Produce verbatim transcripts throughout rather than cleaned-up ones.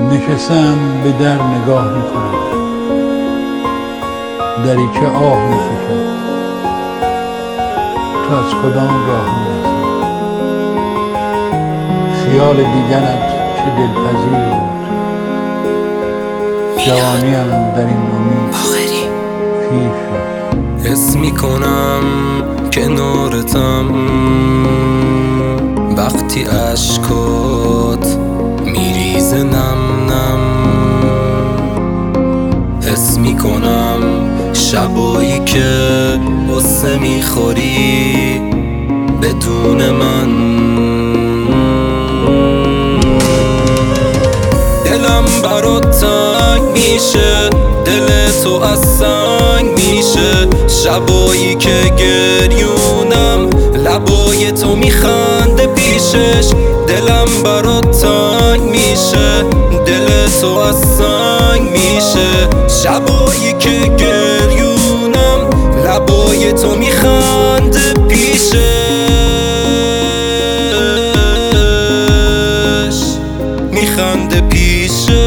نشستم به در نگاه میکنم، دریچه آه میکشد. تو از کدام راه میرسی؟ خیال دیدنت چه دلپذیر بود. جوانیم در این امید پیر شد. حس میکنم کنارتم وقتی عشقات میریزه نم نم. حس میکنم شبایی که غصه میخوری بدون من. دلم برات تنگ میشه، دل تو از سنگ میشه. شبایی که گریونم لبای تو میخنده پیشش. دلم برات تنگ میشه، دل تو از سنگ میشه. شبایی که گریونم لبای تو میخنده پیشش. میخنده پیشش.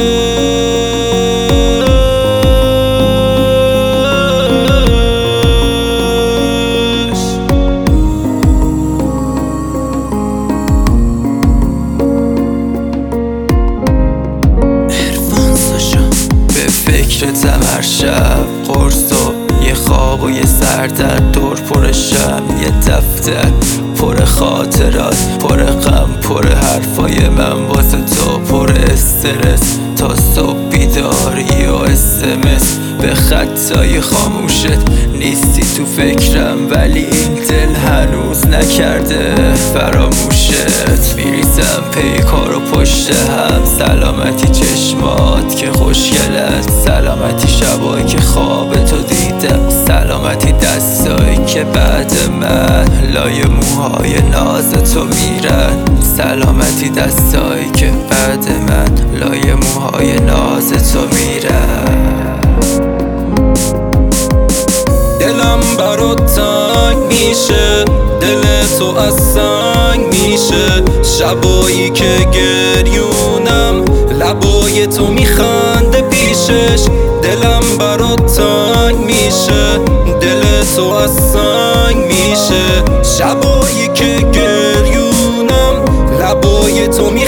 فکرتم هر شب، قرص و یه خواب و یه سردرد دور پر شب. یه دفتر پر خاطرات، پر غم، پر حرفای من واسه تو، پر استرس تا صبح بیداری و اسمس. به خطای خاموشت نیستی تو فکرم، ولی این دل هنوز نکرده فراموشت. میریزم پیکار و پشت هم، سلامتی چشمات که خوشگلت، سلامتی شبایی که خواب تو دیدم، سلامتی دستایی که بعد من لای موهای ناز تو میرن، سلامتی دستایی که بعد من لای موهای ناز تو میرن. دلم برات تنگ میشه، دل تو از سنگ میشه. شبایی که گریونم لبای تو میخنده پیشش. دلم برات تنگ میشه، دل تو از سنگ میشه. شبایی که گریونم لبای تو